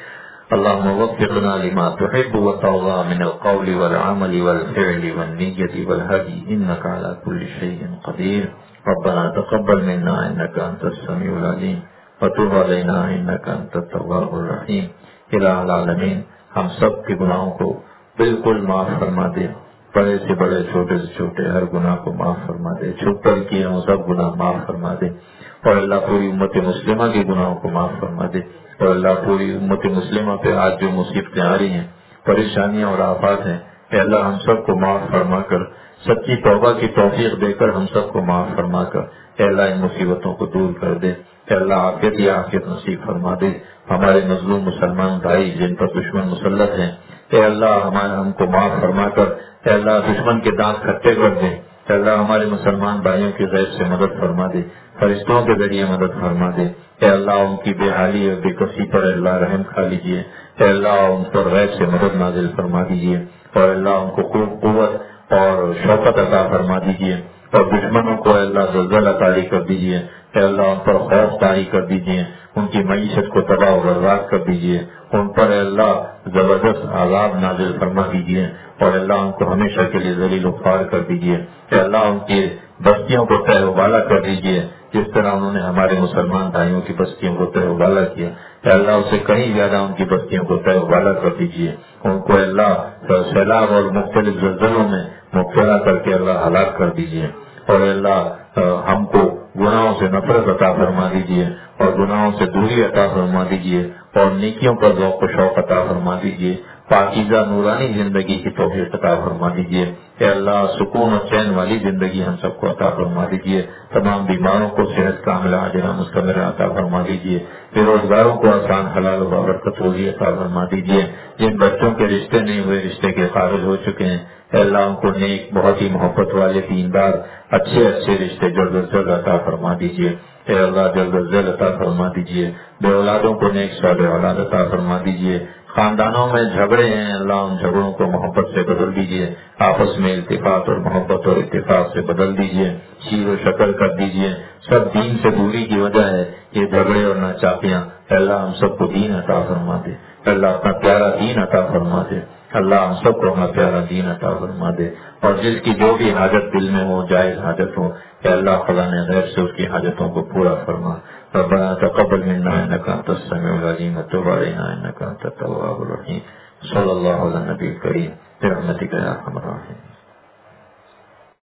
اللهم وفق لنا لما تحب وترضى من القول والعمل والفعل والنية والهدي إنك على كل شيء قدير۔ ربنا تقبل منا إنك أنت السميع العليم وتب علينا إنك أنت التواب الرحيم۔ الہ العالمین ہم سب کے گناہوں کو بالکل معاف فرما دے، بڑے سے بڑے چھوٹے سے چھوٹے ہر گناہ کو معاف فرما دے، چھپ کر کیے ہوں سب گناہ معاف فرما دے، اور اللہ پوری امت مسلمہ کے گناہوں کو معاف فرما دے، اور اللہ پوری امت مسلمہ پہ آج جو مصیبتیں آ رہی ہیں، پریشانیاں اور آفات ہیں، اے اللہ ہم سب کو معاف فرما کر سچی توبہ کی توفیق دے کر ہم سب کو معاف فرما کر اے اللہ ان مصیبتوں کو دور کر دے، اے اللہ عافیت یا عافیت نصیب فرما دے۔ ہمارے مظلوم مسلمان بھائی جن پر دشمن مسلط ہیں، اے اللہ ہمارے ہم کو معاف فرما کر اے اللہ دشمن کے دانت کھٹے کر دے، اے اللہ ہمارے مسلمان بھائیوں کی غیب سے مدد فرما دے، فرشتوں کے ذریعے مدد فرما دے، اے اللہ ان کی بے حالی اور بے کسی پر اللہ رحم کھا لیجیے، اے اللہ ان پر غیب سے مدد نازل فرما دیجیے، اور اللہ ان کو خوب قوت اور شوکت عطا فرما دیجیے، اور دشمنوں کو اے اللہ زلزلہ طاری کر دیجیے، اے اللہ ان پر خوف طاری کر دیجیے، ان کی معیشت کو تباہ و برباد کر دیجیے، ان پر اے اللہ زبردست عذاب نازل فرما دیجیے، اور اللہ ان کو ہمیشہ کے لیے ذلیل و خوار کر دیجیے، اے اللہ ان کی بستیوں کو تہ و بالا کر دیجیے، جس طرح انہوں نے ہمارے مسلمان بھائیوں کی بستیوں کو تہ و بالا کیا، اے اللہ اس سے کہیں زیادہ ان کی بستیوں کو تہ و بالا کر دیجیے، ان کو اللہ سیلاب اور مختلف زلزلوں میں مبتلا کر کے اللہ ہلاک کر دیجیے، اور اللہ ہم کو گناہوں سے نفرت عطا فرما دیجیے، اور گناہوں سے دوری عطا فرما دیجیے، اور نیکیوں پر ذوق و شوق عطا فرما دیجیے، پاکیزہ نورانی زندگی کی توفیق عطا فرما دیجیے، اے اللہ سکون و چین والی زندگی ہم سب کو عطا فرما دیجیے، تمام بیماروں کو صحت کاملہ عاجلہ مستمرہ عطا فرما دیجیے، بے روزگاروں کو آسان حلال و بابرکت روزی عطا فرما دیجیے، جن بچوں کے رشتے نہیں ہوئے رشتے کے قابل ہو چکے ہیں اے اللہ ان کو نیک بہت ہی محبت والے دیندار اچھے اچھے رشتے جلد از جلد عطا فرما دیجیے، اے اللہ جلد از جلد عطا فرما دیجیے، بے اولادوں کو نیک صالح اولاد عطا فرما دیجیے، خاندانوں میں جھگڑے ہیں اللہ ان جھگڑوں کو محبت سے بدل دیجیے، آپس میں التفاق اور محبت اور اتفاق سے بدل دیجیے، شیر و شکر کر دیجیے، سب دین سے دوری کی وجہ ہے یہ جھگڑے اور ناچاکیاں، اللہ ہم سب کو دین عطا فرما دے، اللہ اپنا پیارا دین عطا فرما دے، اللہ ہم سب کو اپنا پیارا دین عطا فرما دے، اور جس کی جو بھی حاجت دل میں ہو جائز حاجت ہو کہ اللہ خدا نے غیب سے اس کی حاجتوں کو پورا فرما۔ ربنا تقبل منا انك انت السميع العليم وتب علينا انك انت التواب الرحيم۔ صلی اللہ علیہ نبی کریم برحمتک یا ارحم الراحمین۔